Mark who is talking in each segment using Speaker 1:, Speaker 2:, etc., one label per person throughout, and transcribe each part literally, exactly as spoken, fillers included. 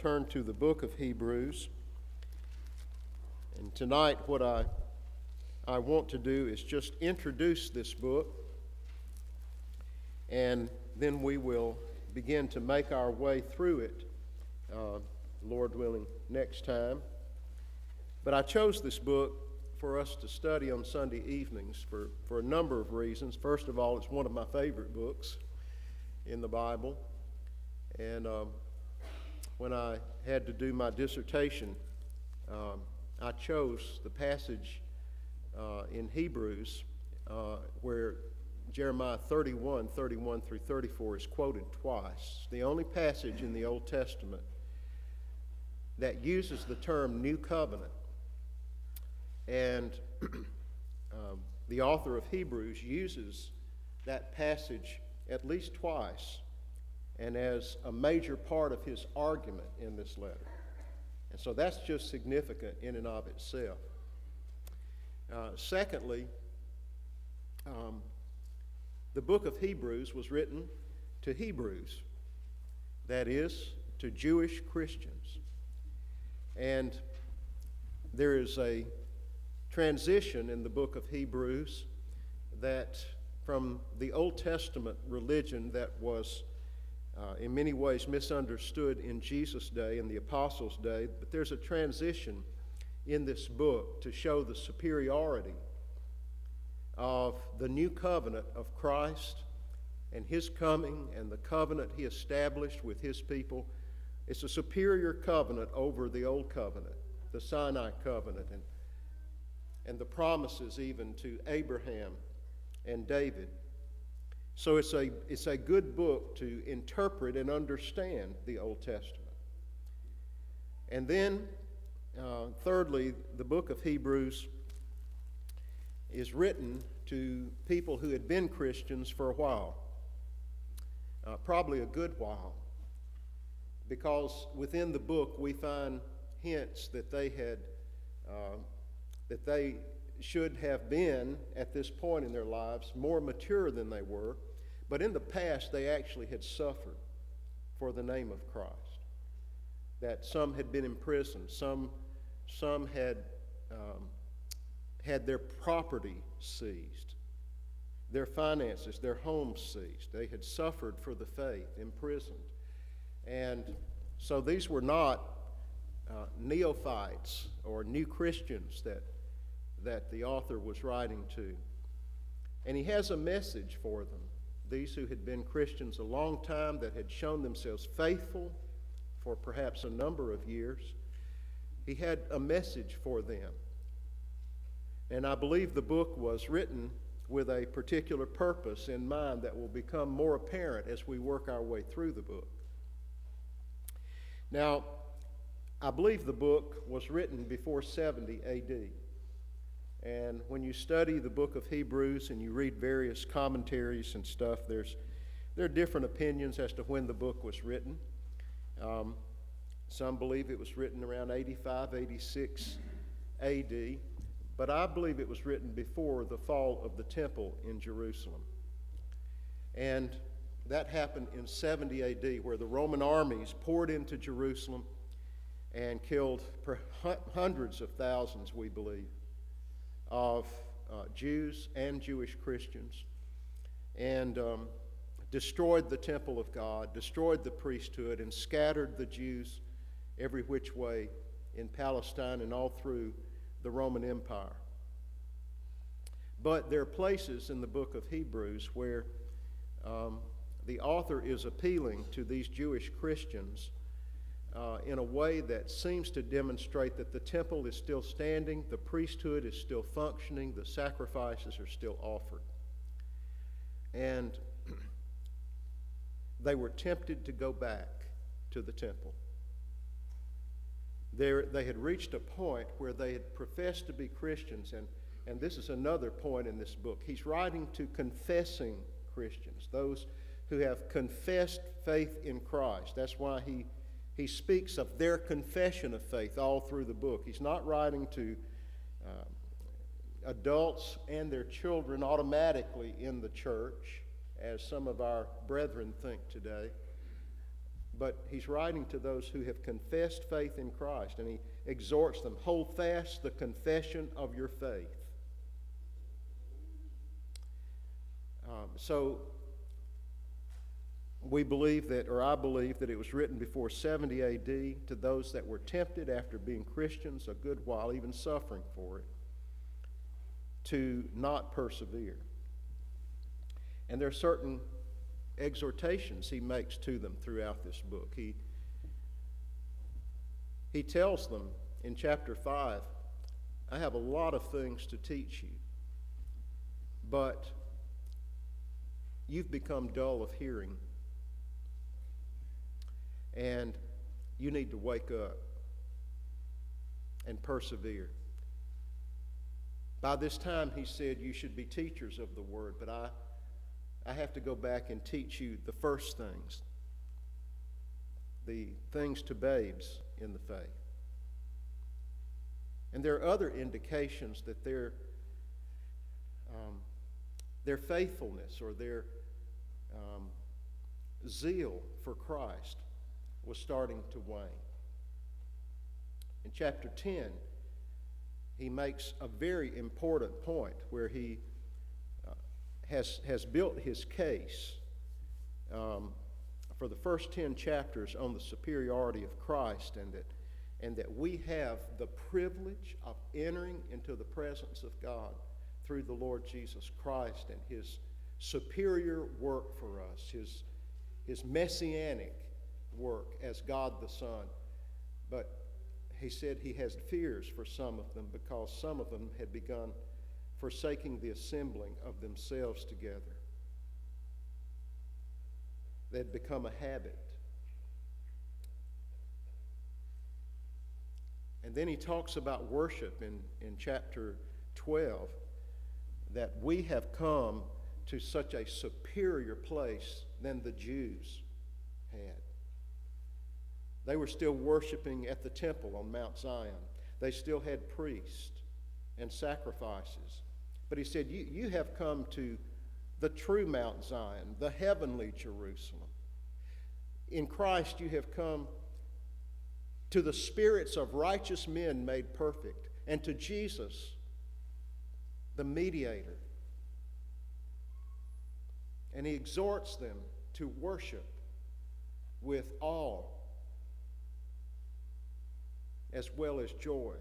Speaker 1: turn to the book of Hebrews. And tonight what I, I want to do is just introduce this book, and then we will begin to make our way through it, uh, Lord willing, next time. But I chose this book for us to study on Sunday evenings for, for a number of reasons. First of all, it's one of my favorite books in the Bible. And um, when I had to do my dissertation, um, I chose the passage uh, in Hebrews uh, where Jeremiah thirty-one, thirty-one through thirty-four is quoted twice. It's the only passage in the Old Testament that uses the term New Covenant. And um, the author of Hebrews uses that passage at least twice and as a major part of his argument in this letter. And so that's just significant in and of itself. Uh, secondly, um, the book of Hebrews was written to Hebrews, that is, to Jewish Christians. And there is a transition in the book of Hebrews that from the Old Testament religion that was uh, in many ways misunderstood in Jesus' day and the apostles' day, but there's a transition in this book to show the superiority of the new covenant of Christ and his coming and the covenant he established with his people. It's a superior covenant over the old covenant, the Sinai covenant, and, and the promises even to Abraham and David. So it's a, it's a good book to interpret and understand the Old Testament. And then, uh, thirdly, the book of Hebrews is written to people who had been Christians for a while, uh, probably a good while, because within the book we find hints that they had, uh, that they should have been, at this point in their lives, more mature than they were, but in the past they actually had suffered for the name of Christ. That some had been imprisoned, some, some had um, had their property seized, their finances, their homes seized. They had suffered for the faith, imprisoned. And so these were not uh, neophytes or new Christians that that the author was writing to. And he has a message for them, these who had been Christians a long time, that had shown themselves faithful for perhaps a number of years. He had a message for them. And I believe the book was written with a particular purpose in mind that will become more apparent as we work our way through the book. Now, I believe the book was written before seventy A D. And when you study the book of Hebrews and you read various commentaries and stuff, there's there are different opinions as to when the book was written. Um, some believe it was written around eighty-five, eighty-six A D, but I believe it was written before the fall of the temple in Jerusalem. And that happened in seventy A D, where the Roman armies poured into Jerusalem and killed per hundreds of thousands, we believe, of uh, Jews and Jewish Christians, and um, destroyed the temple of God, destroyed the priesthood, and scattered the Jews every which way in Palestine and all through the Roman Empire. But there are places in the book of Hebrews where um, the author is appealing to these Jewish Christians uh, in a way that seems to demonstrate that the temple is still standing, the priesthood is still functioning, the sacrifices are still offered. And they were tempted to go back to the temple. There, they had reached a point where they had professed to be Christians, and, and this is another point in this book. He's writing to confessing Christians, those who have confessed faith in Christ. That's why he, he speaks of their confession of faith all through the book. He's not writing to uh, adults and their children automatically in the church, as some of our brethren think today. but he's writing to those who have confessed faith in Christ, and he exhorts them, hold fast the confession of your faith. Um, so we believe that, or I believe that it was written before seventy A D to those that were tempted after being Christians a good while, even suffering for it, to not persevere. And there are certain exhortations he makes to them throughout this book. He, he tells them in chapter five, I have a lot of things to teach you, but you've become dull of hearing, and you need to wake up and persevere. By this time, he said, you should be teachers of the word, but I I have to go back and teach you the first things, the things to babes in the faith. And there are other indications that their, um, their faithfulness or their um, zeal for Christ was starting to wane. In chapter ten, he makes a very important point where he Has, has built his case um, for the first ten chapters on the superiority of Christ, and that, and that we have the privilege of entering into the presence of God through the Lord Jesus Christ and his superior work for us, his, his messianic work as God the Son. But he said he has fears for some of them because some of them had begun forsaking the assembling of themselves together. They had become a habit. And then he talks about worship in, in chapter twelve, that we have come to such a superior place than the Jews had. They were still worshiping at the temple on Mount Zion. They still had priests and sacrifices. But he said, you, you have come to the true Mount Zion, the heavenly Jerusalem. In Christ you have come to the spirits of righteous men made perfect, and to Jesus, the mediator. And he exhorts them to worship with awe as well as joy.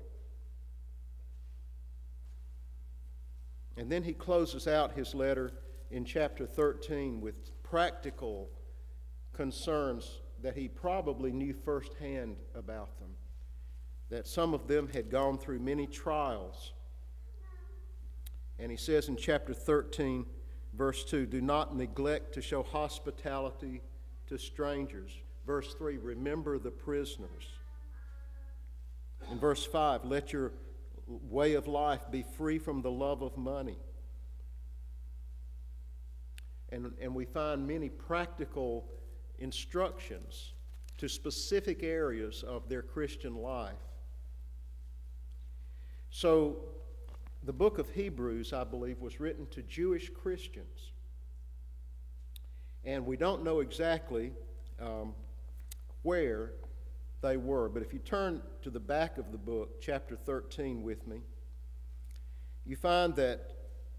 Speaker 1: And then he closes out his letter in chapter thirteen with practical concerns that he probably knew firsthand about them, that some of them had gone through many trials. And he says in chapter thirteen, verse two, do not neglect to show hospitality to strangers. Verse three, remember the prisoners. In verse five, let your way of life be free from the love of money. And, and we find many practical instructions to specific areas of their Christian life. So the book of Hebrews, I believe, was written to Jewish Christians. And we don't know exactly um, where they were. But if you turn to the back of the book, chapter thirteen, with me, you find that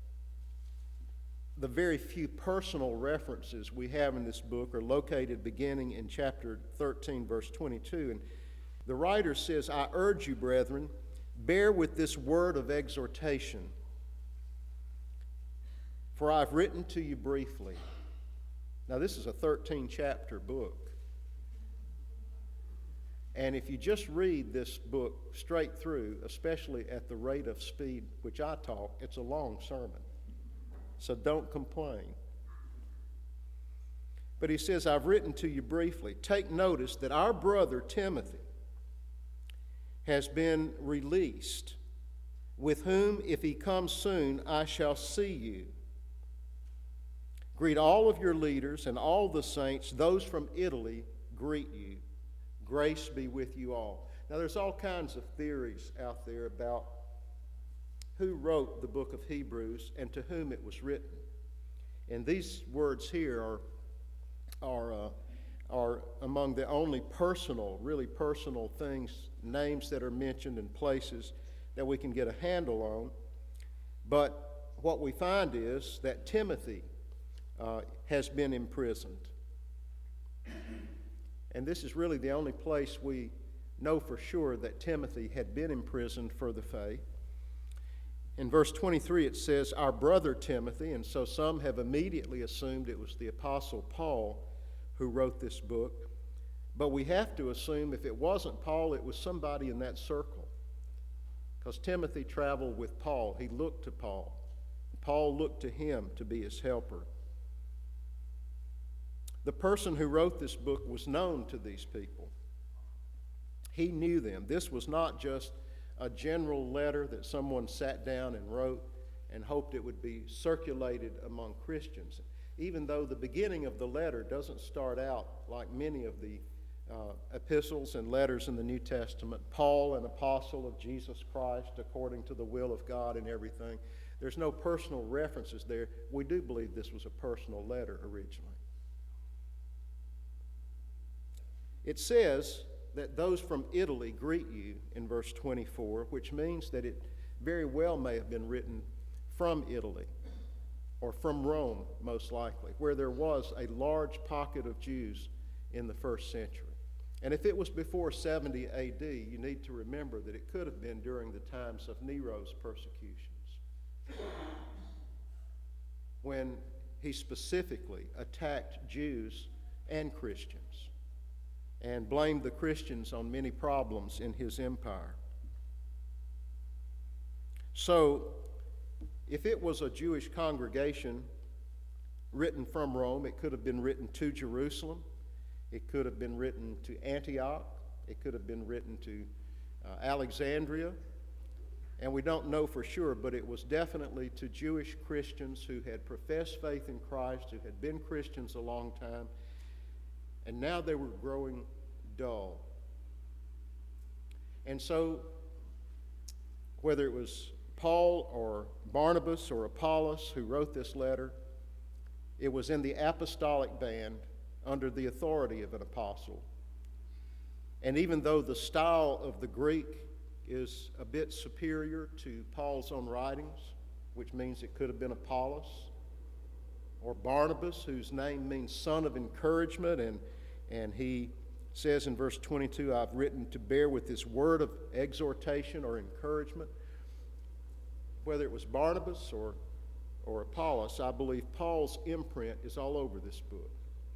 Speaker 1: the very few personal references we have in this book are located beginning in chapter thirteen, verse twenty-two. And the writer says, I urge you, brethren, bear with this word of exhortation, for I've written to you briefly. Now, this is a thirteen-chapter book. And if you just read this book straight through, especially at the rate of speed which I talk, it's a long sermon. So don't complain. But he says, I've written to you briefly. Take notice that our brother Timothy has been released, with whom, if he comes soon, I shall see you. Greet all of your leaders and all the saints. Those from Italy greet you. Grace be with you all. Now, there's all kinds of theories out there about who wrote the book of Hebrews and to whom it was written. And these words here are, are uh, are among the only personal, really personal things, names that are mentioned in places that we can get a handle on. But what we find is that Timothy uh, has been imprisoned. And this is really the only place we know for sure that Timothy had been imprisoned for the faith. In verse twenty-three it says, our brother Timothy, and so some have immediately assumed it was the Apostle Paul who wrote this book. But we have to assume if it wasn't Paul, it was somebody in that circle. Because Timothy traveled with Paul. He looked to Paul. Paul looked to him to be his helper. The person who wrote this book was known to these people. He knew them. This was not just a general letter that someone sat down and wrote and hoped it would be circulated among Christians. Even though the beginning of the letter doesn't start out like many of the uh, epistles and letters in the New Testament, Paul, an apostle of Jesus Christ, according to the will of God and everything. There's no personal references there. We do believe this was a personal letter originally. It says that those from Italy greet you in verse twenty-four, which means that it very well may have been written from Italy, or from Rome, most likely, where there was a large pocket of Jews in the first century. And if it was before seventy A D, you need to remember that it could have been during the times of Nero's persecutions, when he specifically attacked Jews and Christians and blamed the Christians on many problems in his empire. So, if it was a Jewish congregation written from Rome, it could have been written to Jerusalem. It could have been written to Antioch. It could have been written to uh, Alexandria. And we don't know for sure, but it was definitely to Jewish Christians who had professed faith in Christ, who had been Christians a long time, and now they were growing dull. And so, whether it was Paul or Barnabas or Apollos who wrote this letter, it was in the apostolic band under the authority of an apostle. And even though the style of the Greek is a bit superior to Paul's own writings, which means it could have been Apollos or Barnabas, whose name means son of encouragement, and, and he says in verse twenty-two, I've written to bear with this word of exhortation or encouragement. Whether it was Barnabas or, or Apollos, I believe Paul's imprint is all over this book.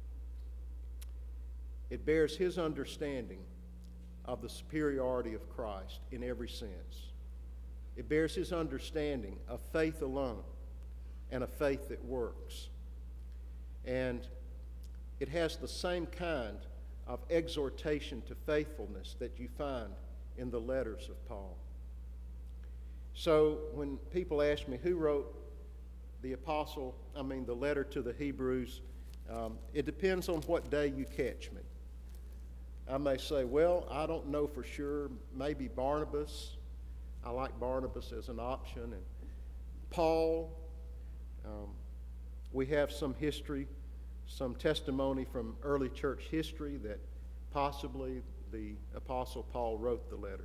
Speaker 1: It bears his understanding of the superiority of Christ in every sense. It bears his understanding of faith alone and a faith that works. And it has the same kind of exhortation to faithfulness that you find in the letters of Paul. So when people ask me who wrote the apostle, I mean the letter to the Hebrews, um, it depends on what day you catch me. I may say, well, I don't know for sure, maybe Barnabas. I like Barnabas as an option. And Paul, um, we have some history, some testimony from early church history that possibly the Apostle Paul wrote the letter.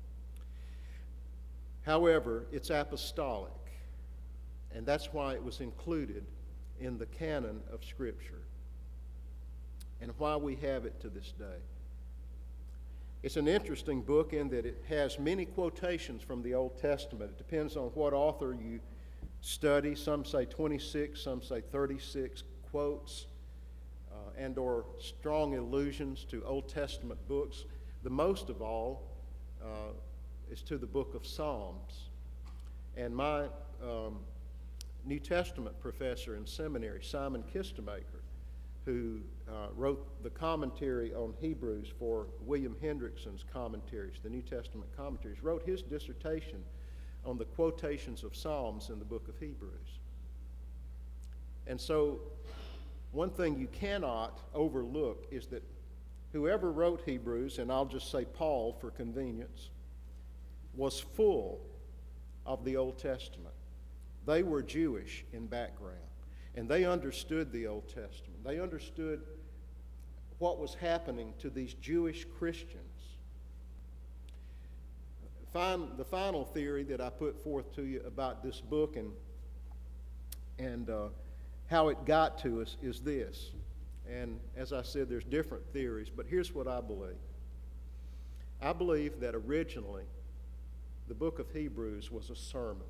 Speaker 1: However, it's apostolic, and that's why it was included in the canon of Scripture, and why we have it to this day. It's an interesting book in that it has many quotations from the Old Testament. It depends on what author you study. Some say twenty-six, some say thirty-six quotes uh, and or strong allusions to Old Testament books. The most of all uh, is to the book of Psalms. And my um, New Testament professor in seminary, Simon Kistemaker, who uh, wrote the commentary on Hebrews for William Hendrickson's commentaries, the New Testament commentaries, wrote his dissertation on the quotations of Psalms in the book of Hebrews. And so one thing you cannot overlook is that whoever wrote Hebrews, and I'll just say Paul for convenience, was full of the Old Testament. They were Jewish in background, and they understood the Old Testament. They understood what was happening to these Jewish Christians. The final theory that I put forth to you about this book and, and uh, how it got to us is this. And as I said, there's different theories, but here's what I believe. I believe that originally the book of Hebrews was a sermon.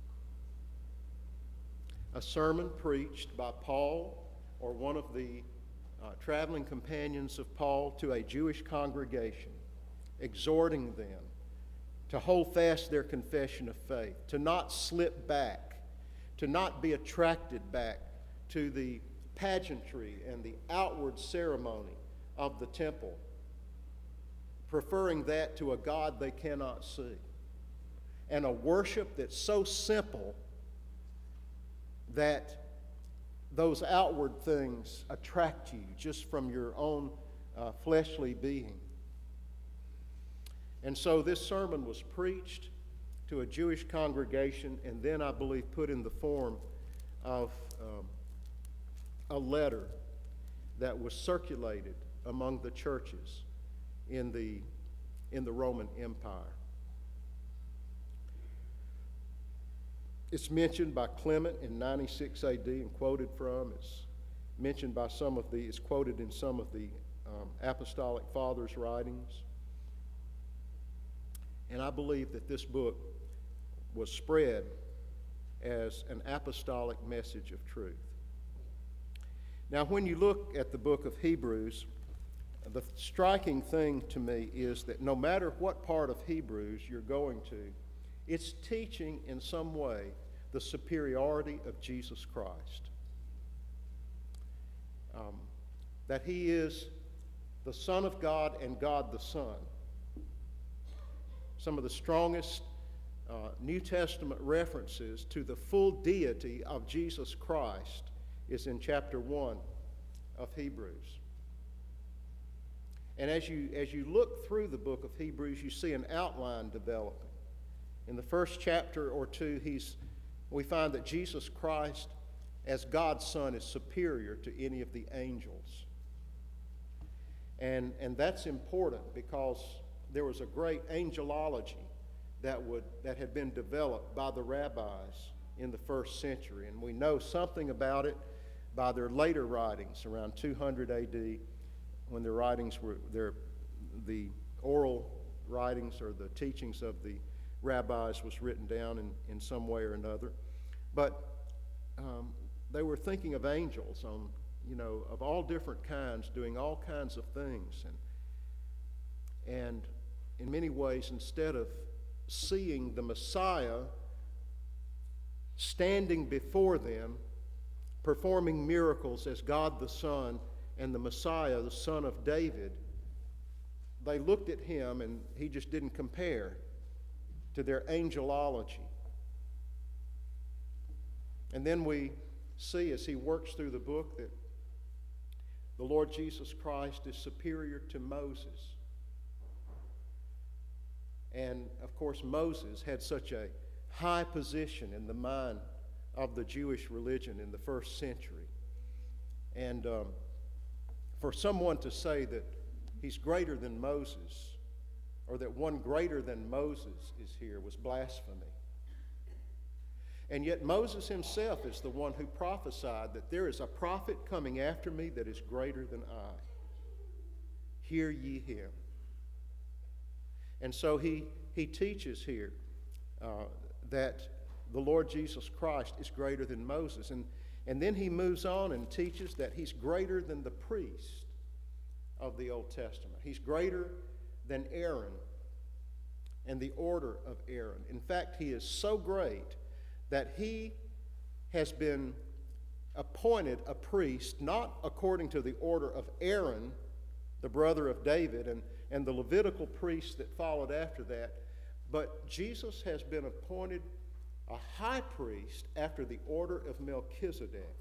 Speaker 1: A sermon preached by Paul or one of the uh, traveling companions of Paul to a Jewish congregation, exhorting them to hold fast their confession of faith, to not slip back, to not be attracted back to the pageantry and the outward ceremony of the temple, preferring that to a God they cannot see, and a worship that's so simple that those outward things attract you just from your own uh, fleshly being. And so this sermon was preached to a Jewish congregation and then, I believe, put in the form of um, a letter that was circulated among the churches in the, in the Roman Empire. It's mentioned by Clement in ninety-six A D and quoted from. It's mentioned by some of the, it's quoted in some of the um, apostolic fathers' writings. And I believe that this book was spread as an apostolic message of truth. Now, when you look at the book of Hebrews, the striking thing to me is that no matter what part of Hebrews you're going to, it's teaching in some way the superiority of Jesus Christ. Um, that he is the Son of God and God the Son. Some of the strongest uh, New Testament references to the full deity of Jesus Christ is in chapter one of Hebrews. And as you, as you look through the book of Hebrews, you see an outline developing. In the first chapter or two, he's, we find that Jesus Christ, as God's Son, is superior to any of the angels. And, and that's important because there was a great angelology that, would, that had been developed by the rabbis in the first century. And we know something about it by their later writings, around two hundred A D, when their writings were, their, the oral writings or the teachings of the rabbis was written down in, in some way or another. But um, they were thinking of angels on, you know, of all different kinds, doing all kinds of things. And, and in many ways, instead of seeing the Messiah standing before them, performing miracles as God the Son and the Messiah, the Son of David, they looked at him and he just didn't compare to their angelology. And then we see as he works through the book that the Lord Jesus Christ is superior to Moses. And of course, Moses had such a high position in the mind of the Jewish religion in the first century. And um, for someone to say that he's greater than Moses, or that one greater than Moses is here, was blasphemy. And yet Moses himself is the one who prophesied that there is a prophet coming after me that is greater than I. Hear ye him. And so he, he teaches here uh, that the Lord Jesus Christ is greater than Moses. And, and then he moves on and teaches that he's greater than the priest of the Old Testament. He's greater than Aaron and the order of Aaron. In fact, he is so great that he has been appointed a priest, not according to the order of Aaron, the brother of David, and, and the Levitical priests that followed after that, but Jesus has been appointed a high priest after the order of Melchizedek.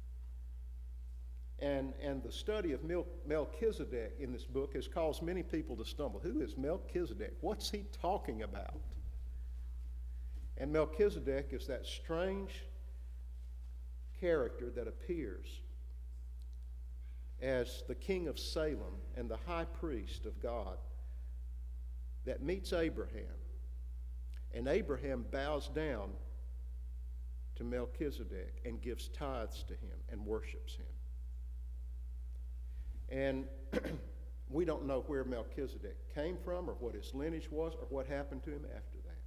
Speaker 1: And, and the study of Mel, Melchizedek in this book has caused many people to stumble. Who is Melchizedek? What's he talking about? And Melchizedek is that strange character that appears as the king of Salem and the high priest of God that meets Abraham. And Abraham bows down to Melchizedek and gives tithes to him and worships him. And we don't know where Melchizedek came from or what his lineage was or what happened to him after that.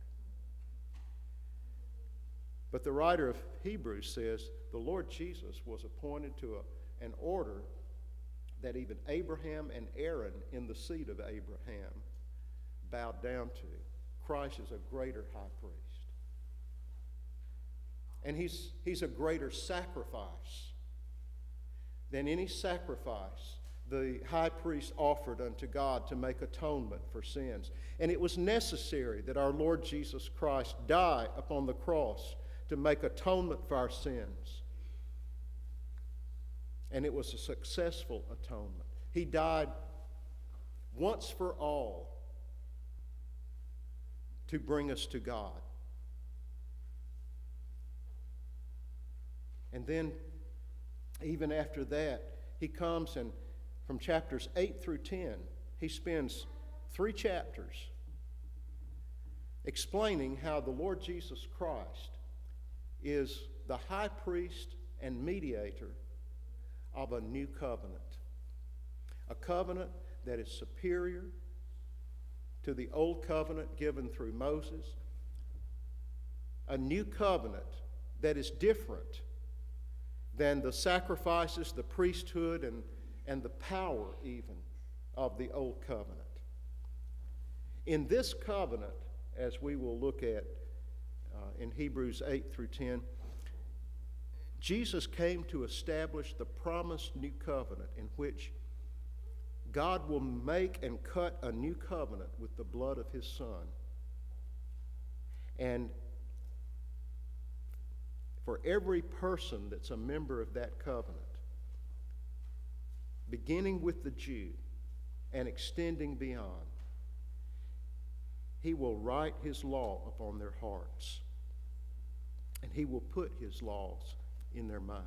Speaker 1: But the writer of Hebrews says the Lord Jesus was appointed to a, an order that even Abraham and Aaron in the seed of Abraham bowed down to. Christ is a greater high priest. And he's, he's a greater sacrifice than any sacrifice the high priest offered unto God to make atonement for sins. And it was necessary that our Lord Jesus Christ die upon the cross to make atonement for our sins. And it was a successful atonement. He died once for all to bring us to God. And then, even after that, he comes and from chapters eight through ten, he spends three chapters explaining how the Lord Jesus Christ is the high priest and mediator of a new covenant. A covenant that is superior to the old covenant given through Moses. A new covenant that is different than the sacrifices, the priesthood, and, and the power even of the old covenant. In this covenant, as we will look at uh, in Hebrews eight through ten, Jesus came to establish the promised new covenant in which God will make and cut a new covenant with the blood of his Son. And for every person that's a member of that covenant, beginning with the Jew and extending beyond, he will write his law upon their hearts, and he will put his laws in their mind.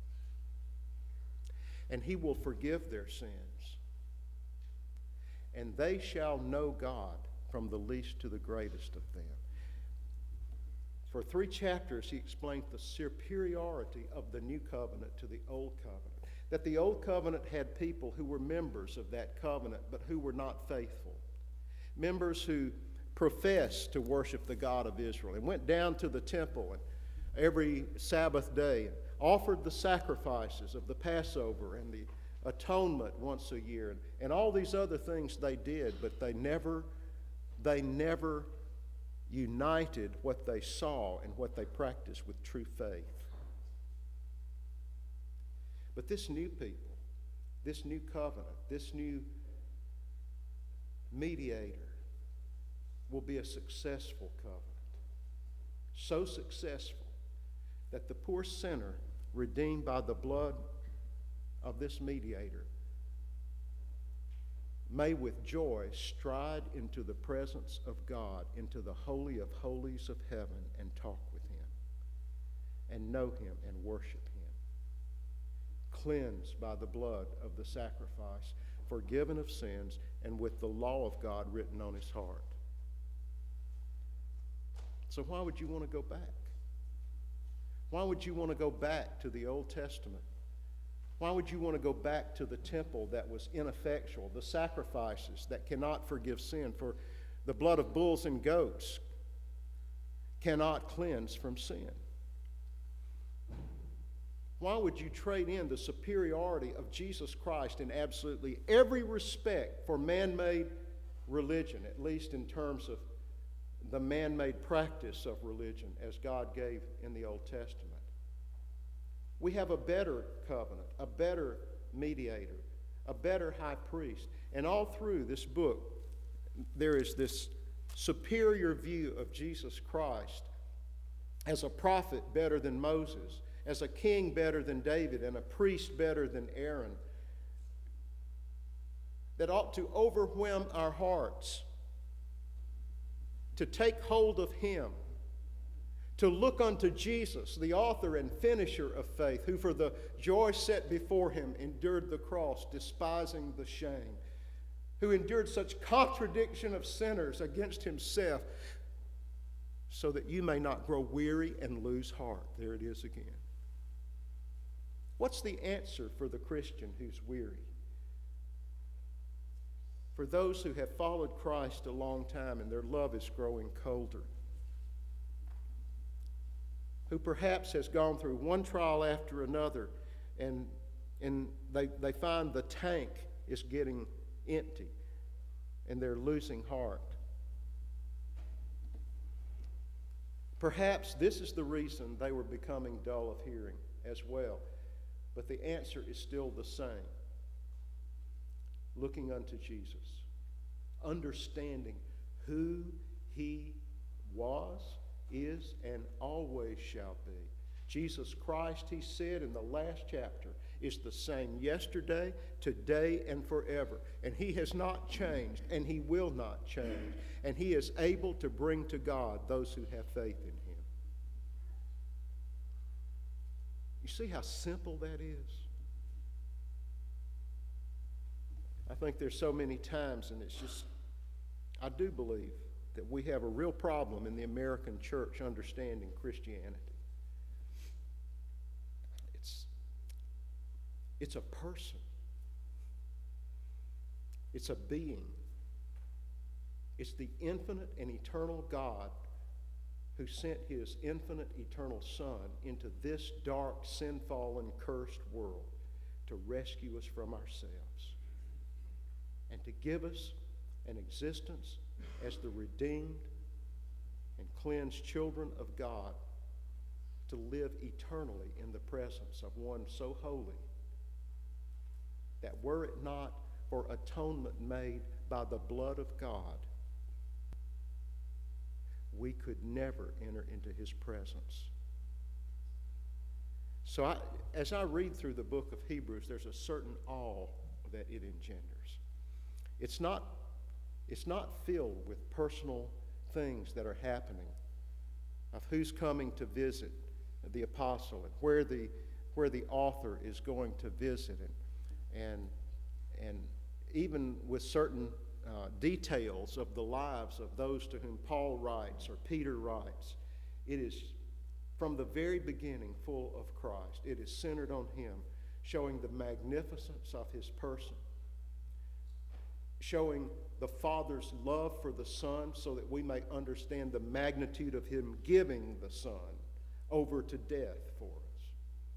Speaker 1: And he will forgive their sins. And they shall know God from the least to the greatest of them. For three chapters, he explained the superiority of the new covenant to the old covenant. That the old covenant had people who were members of that covenant, but who were not faithful. Members who professed to worship the God of Israel and went down to the temple and every Sabbath day and offered the sacrifices of the Passover and the atonement once a year and, and all these other things they did, but they never, they never united what they saw and what they practiced with true faith. But this new people, this new covenant, this new mediator will be a successful covenant. So successful that the poor sinner redeemed by the blood of this mediator may with joy stride into the presence of God, into the holy of holies of heaven, and talk with him, and know him and worship him. Cleansed by the blood of the sacrifice, forgiven of sins, and with the law of God written on his heart. So why would you want to go back? Why would you want to go back to the Old Testament? Why would you want to go back to the temple that was ineffectual, the sacrifices that cannot forgive sin? For the blood of bulls and goats cannot cleanse from sin. Why would you trade in the superiority of Jesus Christ in absolutely every respect for man-made religion, at least in terms of the man-made practice of religion as God gave in the Old Testament? We have a better covenant, a better mediator, a better high priest. And all through this book, there is this superior view of Jesus Christ as a prophet better than Moses, as a king better than David, and a priest better than Aaron, that ought to overwhelm our hearts, to take hold of him, to look unto Jesus, the author and finisher of faith, who for the joy set before him endured the cross, despising the shame, who endured such contradiction of sinners against himself, so that you may not grow weary and lose heart. There it is again. What's the answer for the Christian who's weary? For those who have followed Christ a long time and their love is growing colder, who perhaps has gone through one trial after another, and, and they, they find the tank is getting empty and they're losing heart. Perhaps this is the reason they were becoming dull of hearing as well. But the answer is still the same. Looking unto Jesus, understanding who he was, is, and always shall be. Jesus Christ, he said in the last chapter, is the same yesterday, today, and forever. And he has not changed, and he will not change. And he is able to bring to God those who have faith in him. You see how simple that is? I think there's so many times, and it's just, I do believe that we have a real problem in the American church understanding Christianity. It's, it's a person. It's a being. It's the infinite and eternal God who sent his infinite eternal Son into this dark, sin-fallen, cursed world to rescue us from ourselves and to give us an existence as the redeemed and cleansed children of God, to live eternally in the presence of one so holy that were it not for atonement made by the blood of God, we could never enter into his presence. So I, as I read through the book of Hebrews, there's a certain awe that it engenders. It's not, it's not filled with personal things that are happening, of who's coming to visit the apostle and where the, where the author is going to visit, and, and, and even with certain uh, details of the lives of those to whom Paul writes or Peter writes. It is from the very beginning full of Christ. It is centered on him, showing the magnificence of his person, showing the Father's love for the Son so that we may understand the magnitude of him giving the Son over to death for us.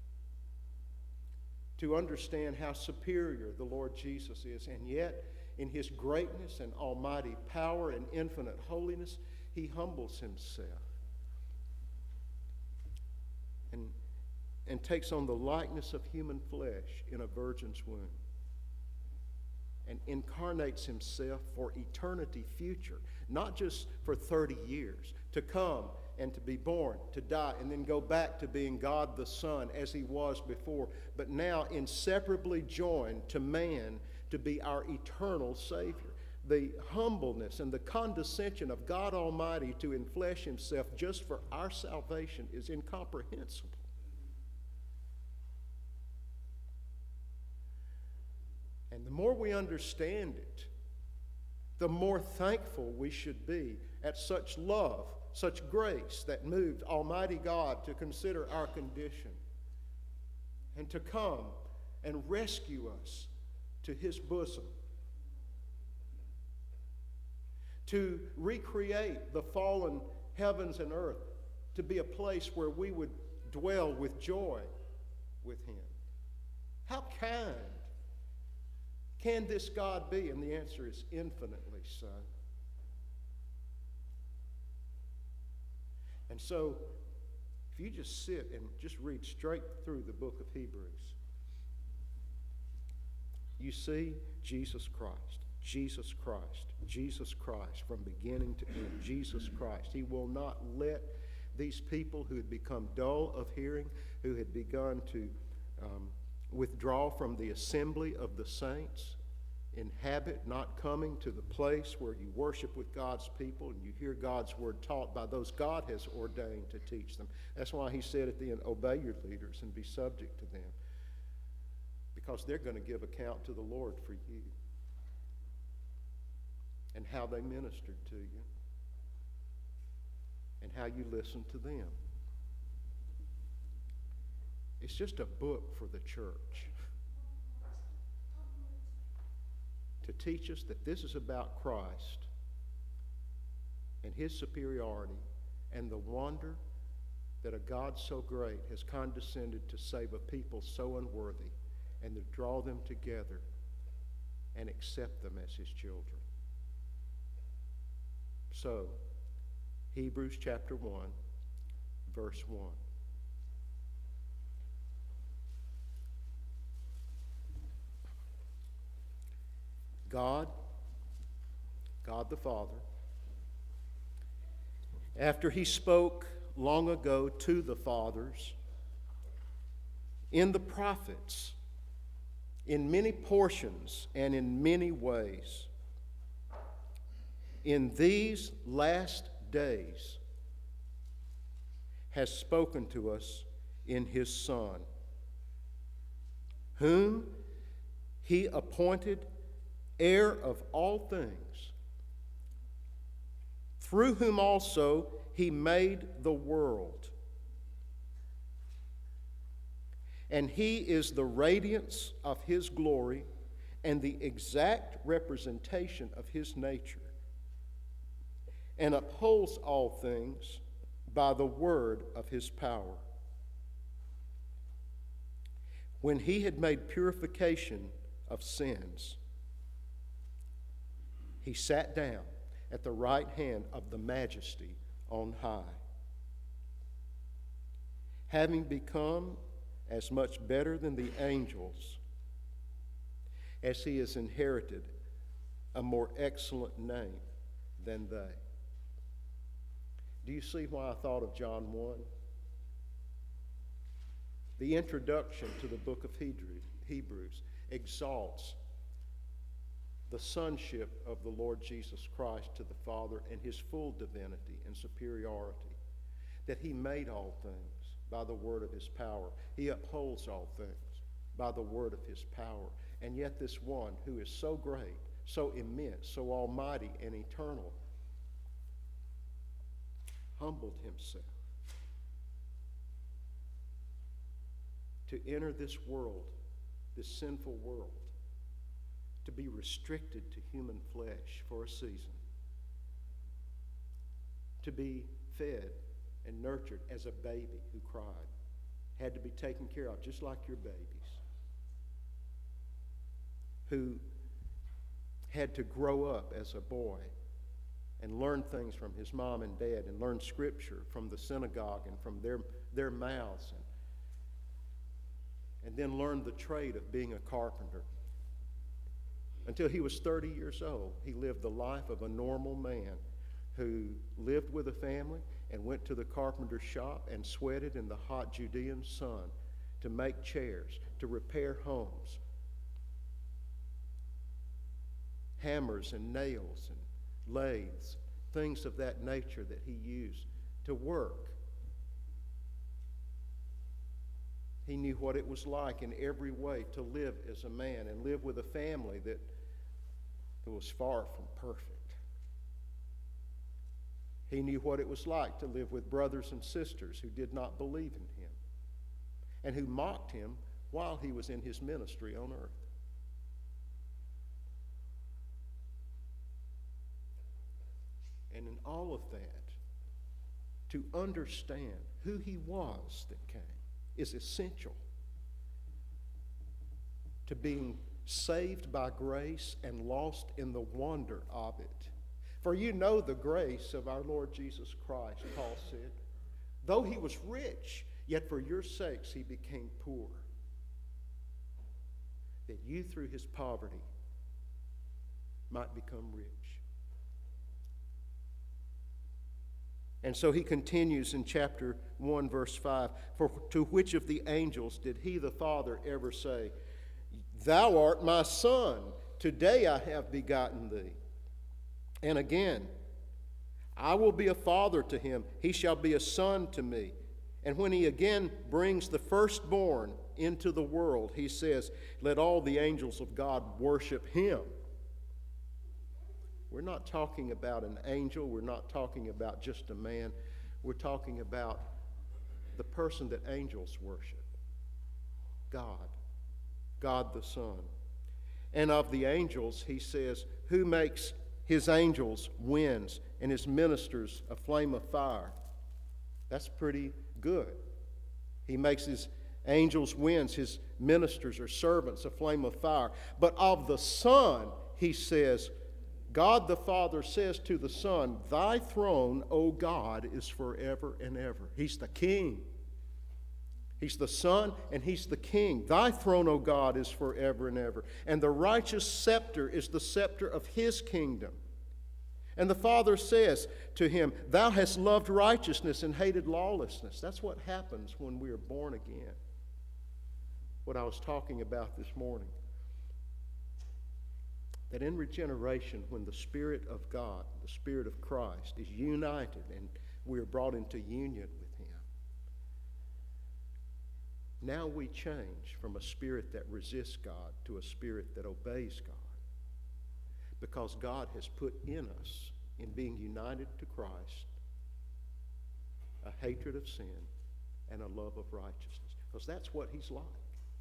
Speaker 1: To understand how superior the Lord Jesus is, and yet in his greatness and almighty power and infinite holiness, he humbles himself and, and takes on the likeness of human flesh in a virgin's womb, and incarnates himself for eternity future, not just for thirty years, to come and to be born, to die, and then go back to being God the Son as he was before, but now inseparably joined to man to be our eternal Savior. The humbleness and the condescension of God Almighty to enflesh himself just for our salvation is incomprehensible. And the more we understand it, the more thankful we should be at such love, such grace that moved Almighty God to consider our condition and to come and rescue us to his bosom, to recreate the fallen heavens and earth to be a place where we would dwell with joy with him. How kind can this God be? And the answer is infinitely so. And so, if you just sit and just read straight through the book of Hebrews, you see Jesus Christ, Jesus Christ, Jesus Christ from beginning to end, Jesus Christ. He will not let these people who had become dull of hearing, who had begun to um, withdraw from the assembly of the saints, in habit, not coming to the place where you worship with God's people and you hear God's word taught by those God has ordained to teach them. That's why he said at the end, obey your leaders and be subject to them, because they're going to give account to the Lord for you and how they ministered to you and how you listened to them. It's just a book for the church to teach us that this is about Christ and his superiority and the wonder that a God so great has condescended to save a people so unworthy and to draw them together and accept them as his children. So, Hebrews chapter one, verse one. God, God the Father, after he spoke long ago to the fathers in the prophets, in many portions and in many ways, in these last days has spoken to us in his Son, whom he appointed heir of all things, through whom also he made the world. And he is the radiance of his glory and the exact representation of his nature, and upholds all things by the word of his power. When he had made purification of sins, he sat down at the right hand of the Majesty on high, having become as much better than the angels as he has inherited a more excellent name than they. Do you see why I thought of John one? The introduction to the book of Hebrews exalts the sonship of the Lord Jesus Christ to the Father and his full divinity and superiority, that he made all things by the word of his power. He upholds all things by the word of his power. And yet this one who is so great, so immense, so almighty and eternal, humbled himself to enter this world, this sinful world, to be restricted to human flesh for a season, to be fed and nurtured as a baby who cried, had to be taken care of just like your babies, who had to grow up as a boy and learn things from his mom and dad and learn scripture from the synagogue and from their, their mouths, and, and then learn the trade of being a carpenter. Until he was thirty years old, he lived the life of a normal man who lived with a family and went to the carpenter's shop and sweated in the hot Judean sun to make chairs, to repair homes, hammers and nails and lathes, things of that nature that he used to work. He knew what it was like in every way to live as a man and live with a family that was far from perfect. He knew what it was like to live with brothers and sisters who did not believe in him and who mocked him while he was in his ministry on earth. And in all of that, to understand who he was that came is essential to being saved by grace and lost in the wonder of it. For you know the grace of our Lord Jesus Christ, Paul said. Though he was rich, yet for your sakes he became poor, that you through his poverty might become rich. And so he continues in chapter one, verse five, for to which of the angels did he, the Father, ever say, Thou art my son, Today I have begotten thee. And again, I will be a father to him, he shall be a son to me. And when he again brings the firstborn into the world, he says, let all the angels of God worship him. We're not talking about an angel. We're not talking about just a man. We're talking about the person that angels worship, God, God the Son. And of the angels, he says, who makes his angels winds and his ministers a flame of fire? That's pretty good. He makes his angels winds, his ministers or servants a flame of fire. But of the Son, he says, God the Father says to the Son, thy throne, O God, is forever and ever. He's the King. He's the Son and he's the King. Thy throne, O God, is forever and ever. And the righteous scepter is the scepter of his kingdom. And the Father says to him, thou hast loved righteousness and hated lawlessness. That's what happens when we are born again. What I was talking about this morning. That in regeneration, when the Spirit of God, the Spirit of Christ, is united and we are brought into union with him, now we change from a spirit that resists God to a spirit that obeys God. Because God has put in us, in being united to Christ, a hatred of sin and a love of righteousness. Because that's what he's like.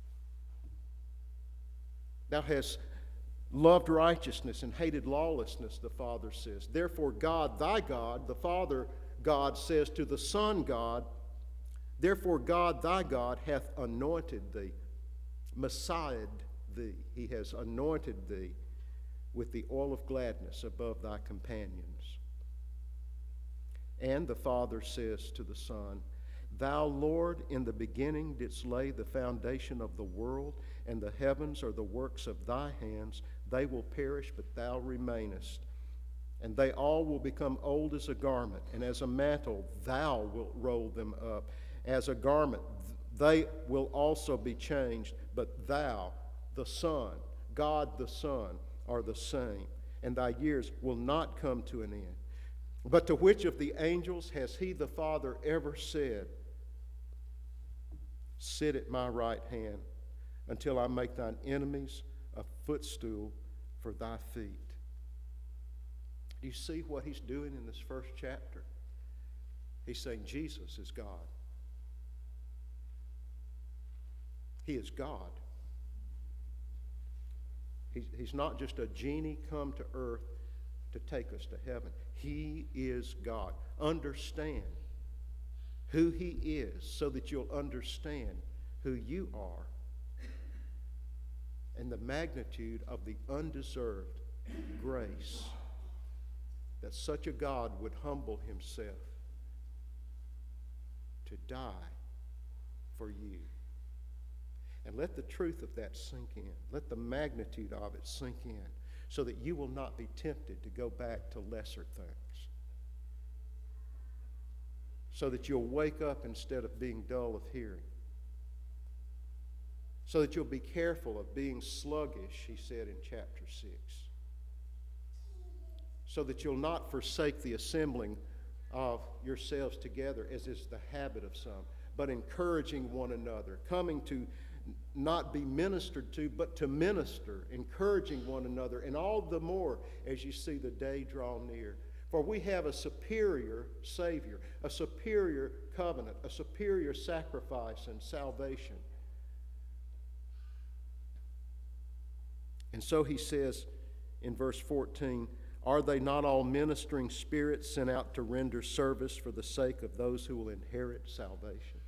Speaker 1: Thou hast loved righteousness and hated lawlessness, the Father says. Therefore God, thy God, the Father God says to the Son God, therefore God, thy God, hath anointed thee, Messiahed thee. He has anointed thee with the oil of gladness above thy companions. And the Father says to the Son, thou, Lord, in the beginning didst lay the foundation of the world, and the heavens are the works of thy hands. They will perish, but thou remainest. And they all will become old as a garment, and as a mantle thou wilt roll them up. As a garment they will also be changed, but thou, the Son, God the Son, are the same, and thy years will not come to an end. But to which of the angels has he, the Father, ever said, sit at my right hand until I make thine enemies a footstool for thy feet? Do you see what he's doing in this first chapter? He's saying Jesus is God. He is God. He's, he's not just a genie come to earth to take us to heaven. He is God. Understand who he is so that you'll understand who you are and the magnitude of the undeserved grace that such a God would humble himself to die for you. And let the truth of that sink in. Let the magnitude of it sink in so that you will not be tempted to go back to lesser things. So that you'll wake up instead of being dull of hearing. So that you'll be careful of being sluggish, he said in chapter six. So that you'll not forsake the assembling of yourselves together, as is the habit of some, but encouraging one another, coming to not be ministered to, but to minister, encouraging one another, and all the more as you see the day draw near. For we have a superior Savior, a superior covenant, a superior sacrifice and salvation. And so he says in verse fourteen, are they not all ministering spirits sent out to render service for the sake of those who will inherit salvation?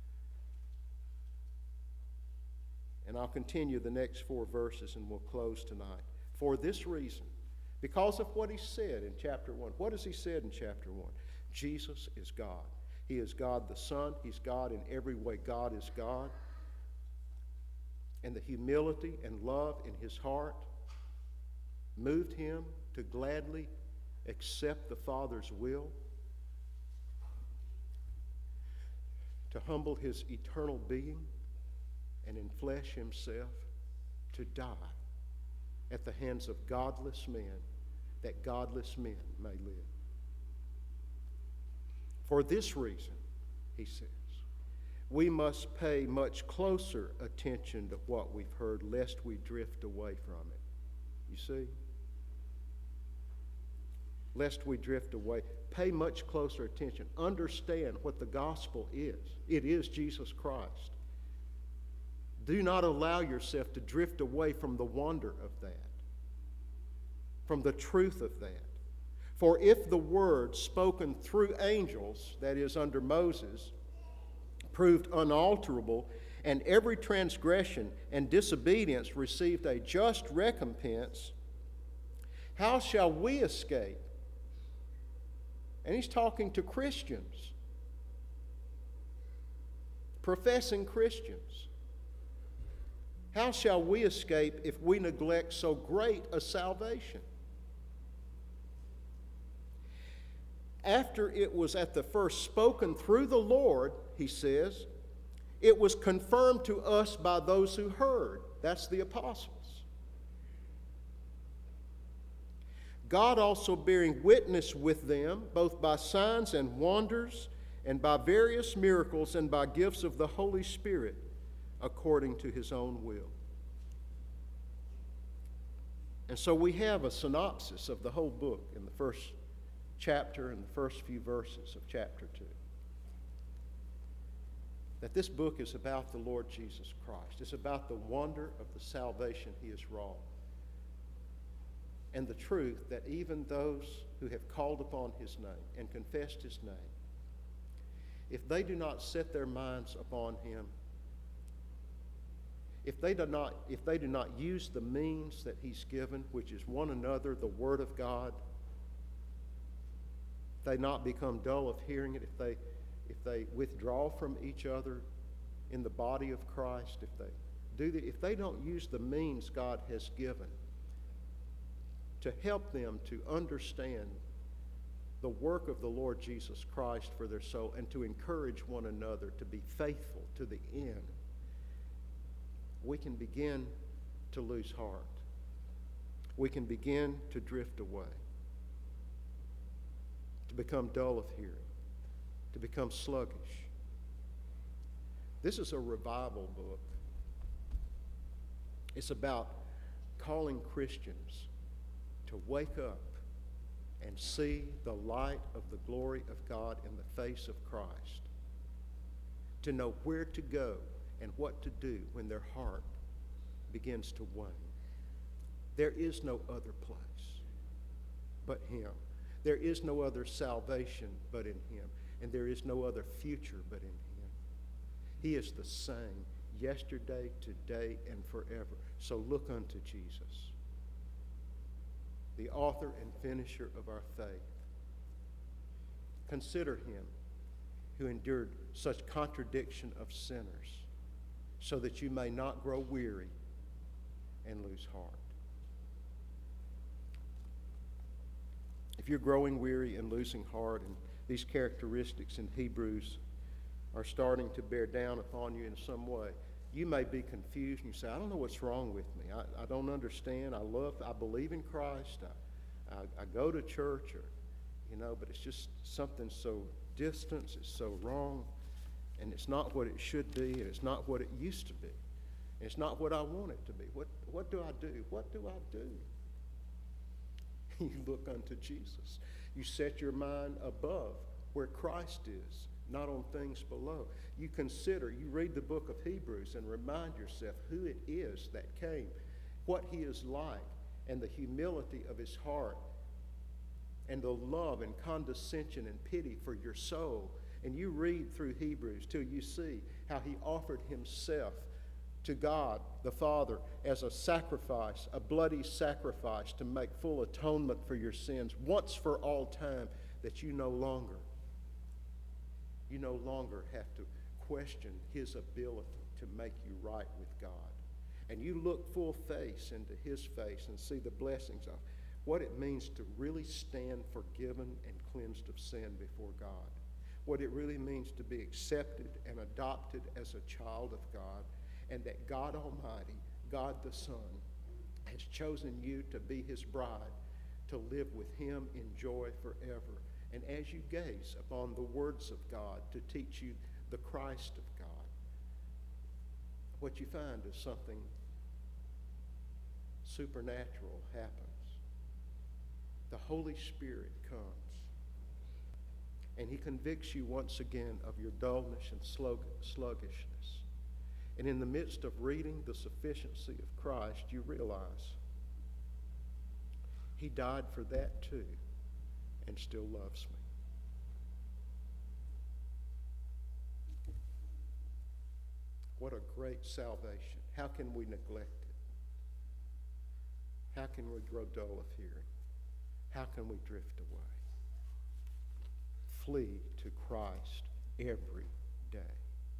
Speaker 1: And I'll continue the next four verses and we'll close tonight. For this reason, because of what he said in chapter one. What has he said in chapter one? Jesus is God. He is God the Son. He's God in every way. God is God. And the humility and love in his heart moved him to gladly accept the Father's will, to humble his eternal being and in flesh himself, to die at the hands of godless men, that godless men may live. For this reason, he says, we must pay much closer attention to what we've heard, lest we drift away from it. You see? Lest we drift away. Pay much closer attention. Understand what the gospel is. It is Jesus Christ. Do not allow yourself to drift away from the wonder of that, from the truth of that. For if the word spoken through angels, that is, under Moses, proved unalterable, and every transgression and disobedience received a just recompense, how shall we escape? And he's talking to Christians, professing Christians. How shall we escape if we neglect so great a salvation? After it was at the first spoken through the Lord, he says, it was confirmed to us by those who heard. That's the apostles. God also bearing witness with them, both by signs and wonders, and by various miracles, and by gifts of the Holy Spirit, according to his own will. And so we have a synopsis of the whole book in the first chapter and the first few verses of chapter two. That this book is about the Lord Jesus Christ. It's about the wonder of the salvation he has wrought. And the truth that even those who have called upon his name and confessed his name, if they do not set their minds upon him, if they do not, if they do not use the means that he's given, which is one another, the Word of God, if they not become dull of hearing it, if they, if they withdraw from each other in the body of Christ, if they do the, if they don't use the means God has given to help them to understand the work of the Lord Jesus Christ for their soul and to encourage one another to be faithful to the end, we can begin to lose heart. We can begin to drift away, to become dull of hearing, to become sluggish. This is a revival book. It's about calling Christians to wake up and see the light of the glory of God in the face of Christ, to know where to go and what to do when their heart begins to wane. There is no other place but him. There is no other salvation but in him. And there is no other future but in him. He is the same yesterday, today, and forever. So look unto Jesus, the author and finisher of our faith. Consider him who endured such contradiction of sinners, so that you may not grow weary and lose heart. If you're growing weary and losing heart, and these characteristics in Hebrews are starting to bear down upon you in some way, you may be confused and you say, I don't know what's wrong with me. I, I don't understand. I love, I believe in Christ. I, I, I go to church, or, you know, but it's just something so distant, it's so wrong. And it's not what it should be, and it's not what it used to be. And it's not what I want it to be. What, what do I do? What do I do? You look unto Jesus. You set your mind above where Christ is, not on things below. You consider, you read the book of Hebrews and remind yourself who it is that came, what he is like, and the humility of his heart, and the love and condescension and pity for your soul. And you read through Hebrews till you see how he offered himself to God the Father as a sacrifice, a bloody sacrifice to make full atonement for your sins once for all time, that you no longer, you no longer have to question his ability to make you right with God. And you look full face into his face and see the blessings of what it means to really stand forgiven and cleansed of sin before God. What it really means to be accepted and adopted as a child of God, and that God Almighty, God the Son, has chosen you to be his bride, to live with him in joy forever. And as you gaze upon the words of God to teach you the Christ of God, what you find is something supernatural happens. The Holy Spirit comes, and he convicts you once again of your dullness and sluggishness. And in the midst of reading the sufficiency of Christ, you realize he died for that too and still loves me. What a great salvation. How can we neglect it? How can we grow dull of hearing? How can we drift away? Flee to Christ every day.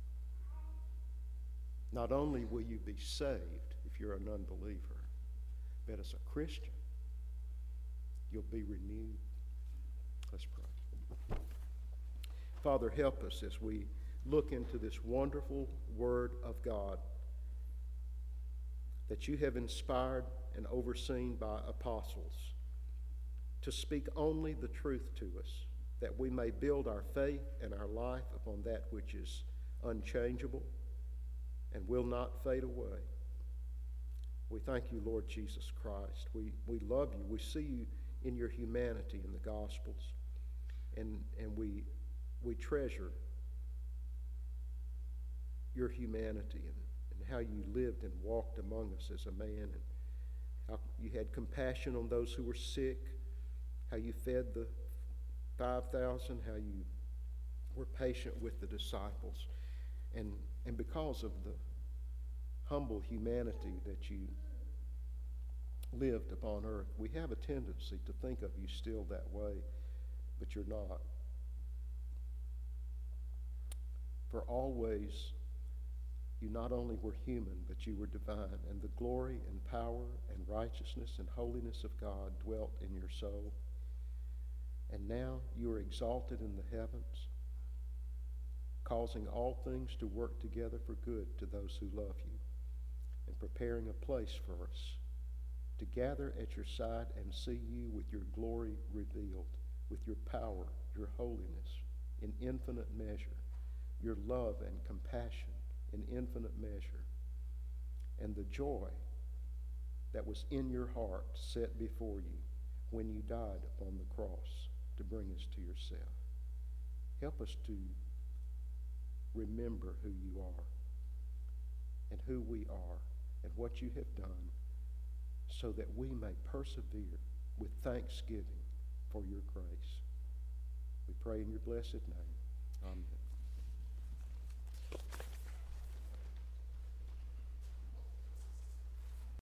Speaker 1: Not only will you be saved if you're an unbeliever, but as a Christian, you'll be renewed. Let's pray. Father, help us as we look into this wonderful Word of God that you have inspired and overseen by apostles to speak only the truth to us, that we may build our faith and our life upon that which is unchangeable and will not fade away. We thank you, Lord Jesus Christ. We, we love you. We see you in your humanity in the Gospels, and, and we, we treasure your humanity and, and how you lived and walked among us as a man, and how you had compassion on those who were sick, how you fed the five thousand, how you were patient with the disciples. And, and because of the humble humanity that you lived upon earth, we have a tendency to think of you still that way, but you're not. For always you not only were human, but you were divine, and the glory and power and righteousness and holiness of God dwelt in your soul. And now you are exalted in the heavens, causing all things to work together for good to those who love you, and preparing a place for us to gather at your side and see you with your glory revealed, with your power, your holiness in infinite measure, your love and compassion in infinite measure, and the joy that was in your heart set before you when you died upon the cross to bring us to yourself. Help us to remember who you are and who we are and what you have done, so that we may persevere with thanksgiving for your grace. We pray in your blessed name. Amen.